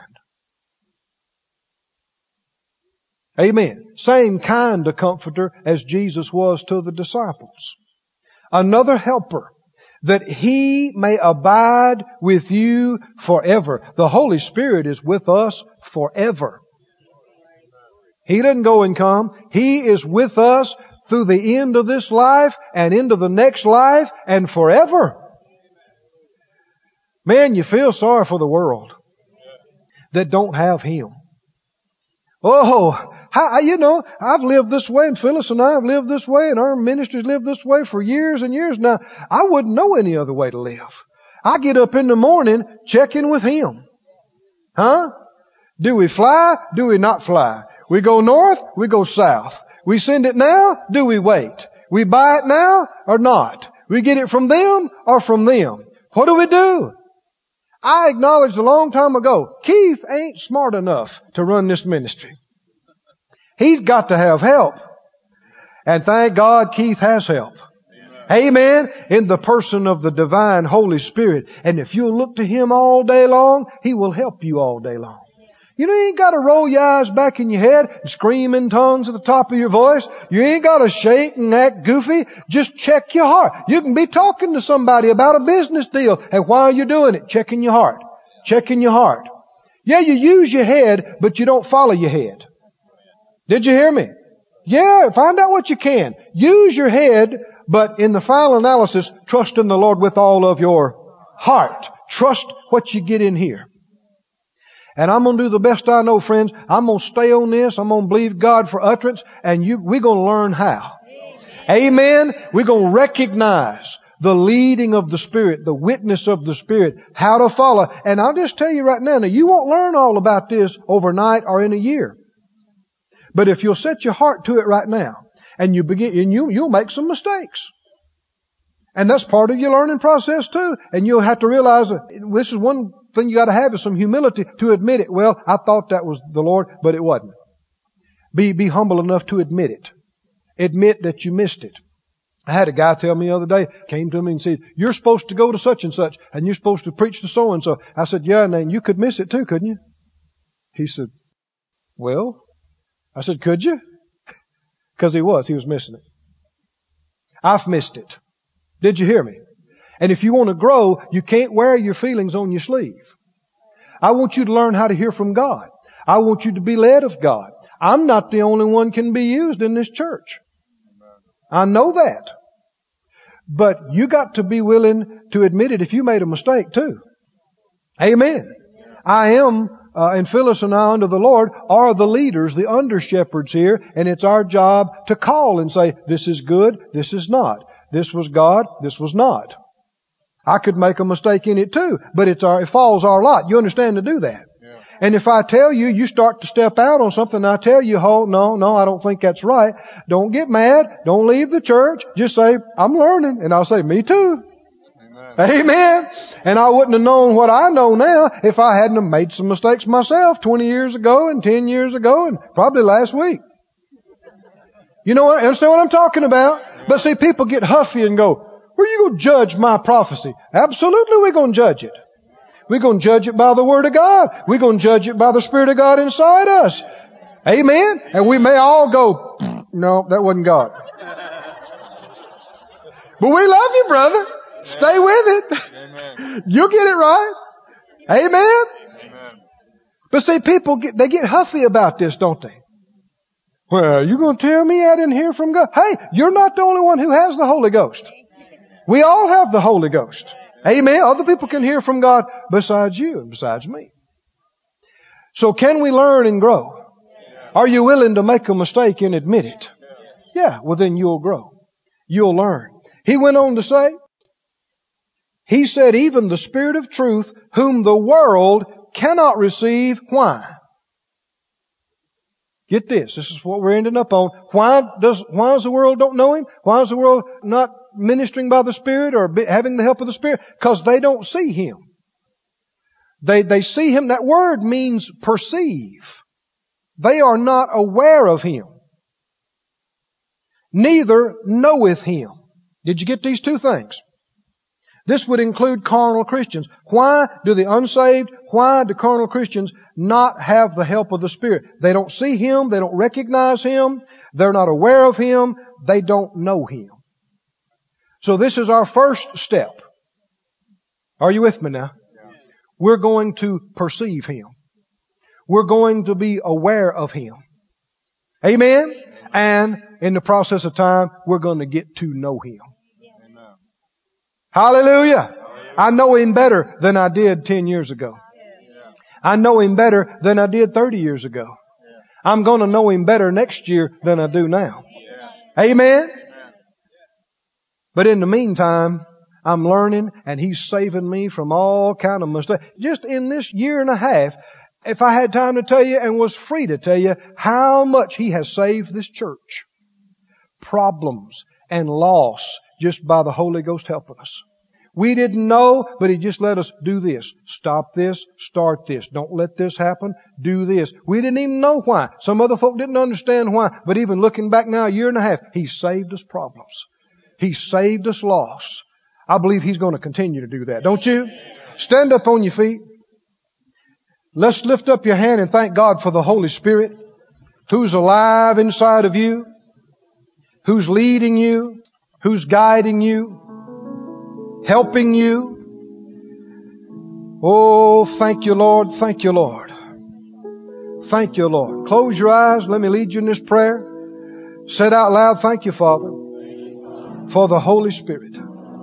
Amen. Same kind of Comforter as Jesus was to the disciples. Another Helper, that He may abide with you forever. The Holy Spirit is with us forever. He doesn't go and come. He is with us through the end of this life and into the next life and forever. Man, you feel sorry for the world that don't have Him. Oh, how, you know, I've lived this way, and Phyllis and I have lived this way, and our ministries lived this way for years and years now. I wouldn't know any other way to live. I get up in the morning checking with Him. Huh? Do we fly? Do we not fly? We go north? We go south. We send it now? Do we wait? We buy it now or not? We get it from them or from them? What do we do? I acknowledged a long time ago, Keith ain't smart enough to run this ministry. He's got to have help. And thank God Keith has help. Amen. In the person of the divine Holy Spirit. And if you'll look to Him all day long, He will help you all day long. You know, you ain't got to roll your eyes back in your head and scream in tongues at the top of your voice. You ain't got to shake and act goofy. Just check your heart. You can be talking to somebody about a business deal, and while you're doing it, checking your heart. Checking your heart. Yeah, you use your head, but you don't follow your head. Did you hear me? Yeah, find out what you can. Use your head, but in the final analysis, trust in the Lord with all of your heart. Trust what you get in here. And I'm going to do the best I know, friends. I'm going to stay on this. I'm going to believe God for utterance. And you, we're going to learn how. Amen. We're going to recognize the leading of the Spirit, the witness of the Spirit, how to follow. And I'll just tell you right now, now you won't learn all about this overnight or in a year. But if you'll set your heart to it right now, and you begin, and you, you'll make some mistakes. And that's part of your learning process too. And you'll have to realize that this is one thing you got to have is some humility to admit it. Well, I thought that was the Lord, but it wasn't. Be, be humble enough to admit it. Admit that you missed it. I had a guy tell me the other day, came to me and said, you're supposed to go to such and such, and you're supposed to preach to so and so. I said, yeah, and you could miss it too, couldn't you? He said, well, I said, could you? Because he was, he was missing it. I've missed it. Did you hear me? And if you want to grow, you can't wear your feelings on your sleeve. I want you to learn how to hear from God. I want you to be led of God. I'm not the only one can be used in this church. I know that. But you got to be willing to admit it if you made a mistake too. Amen. I am, uh, and Phyllis and I under the Lord are the leaders, the under shepherds here, and it's our job to call and say, this is good, this is not. This was God, this was not. I could make a mistake in it too, but it's our, it falls our lot. You understand to do that. Yeah. And if I tell you, you start to step out on something, I tell you, oh, no, no, I don't think that's right. Don't get mad. Don't leave the church. Just say, I'm learning. And I'll say, me too. Amen. Amen. And I wouldn't have known what I know now if I hadn't have made some mistakes myself twenty years ago and ten years ago and probably last week. You know what? Understand what I'm talking about? But see, people get huffy and go, where are you going to judge my prophecy? Absolutely, we're going to judge it. We're going to judge it by the Word of God. We're going to judge it by the Spirit of God inside us. Amen? And we may all go, no, that wasn't God. But we love you, brother. Stay with it. Amen. You'll get it right. Amen? Amen. But see, people get, they get huffy about this, don't they? Well, you going to tell me I didn't hear from God? Hey, you're not the only one who has the Holy Ghost. We all have the Holy Ghost. Amen. Other people can hear from God besides you and besides me. So can we learn and grow? Are you willing to make a mistake and admit it? Yeah, well then you'll grow. You'll learn. He went on to say, he said, even the Spirit of truth, whom the world cannot receive. Why? Get this. This is what we're ending up on. Why does, why does the world don't know Him? Why is the world not ministering by the Spirit or having the help of the Spirit? Because they don't see Him. They, they see Him. That word means perceive. They are not aware of Him. Neither knoweth Him. Did you get these two things? This would include carnal Christians. Why do the unsaved, why do carnal Christians not have the help of the Spirit? They don't see Him. They don't recognize Him. They're not aware of Him. They don't know Him. So this is our first step. Are you with me now? We're going to perceive Him. We're going to be aware of Him. Amen? And in the process of time, we're going to get to know Him. Hallelujah. I know Him better than I did ten years ago. I know Him better than I did thirty years ago. I'm going to know Him better next year than I do now. Amen? But in the meantime, I'm learning and He's saving me from all kind of mistakes. Just in this year and a half, if I had time to tell you and was free to tell you how much He has saved this church. Problems and loss just by the Holy Ghost helping us. We didn't know, but He just let us do this. Stop this. Start this. Don't let this happen. Do this. We didn't even know why. Some other folk didn't understand why. But even looking back now a year and a half, He saved us problems. He saved us loss. I believe He's going to continue to do that. Don't you? Stand up on your feet. Let's lift up your hand and thank God for the Holy Spirit who's alive inside of you, who's leading you, who's guiding you, helping you. Oh, thank you, Lord. Thank you, Lord. Thank you, Lord. Close your eyes. Let me lead you in this prayer. Say it out loud. Thank you, Father, for the Holy Spirit.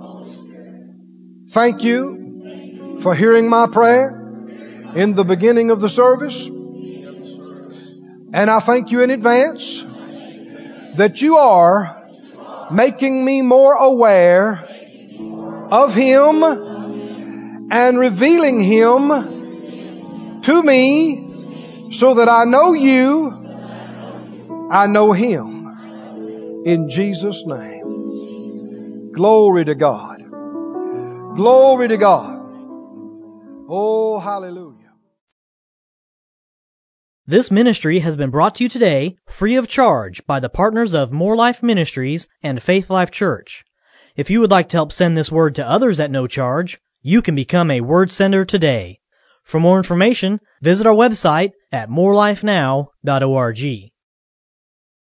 Thank you for hearing my prayer in the beginning of the service. And I thank you in advance that you are making me more aware of Him and revealing Him to me so that I know You, I know Him. In Jesus' name. Glory to God. Glory to God. Oh, hallelujah. This ministry has been brought to you today free of charge by the partners of More Life Ministries and Faith Life Church. If you would like to help send this word to others at no charge, you can become a word sender today. For more information, visit our website at more life now dot org.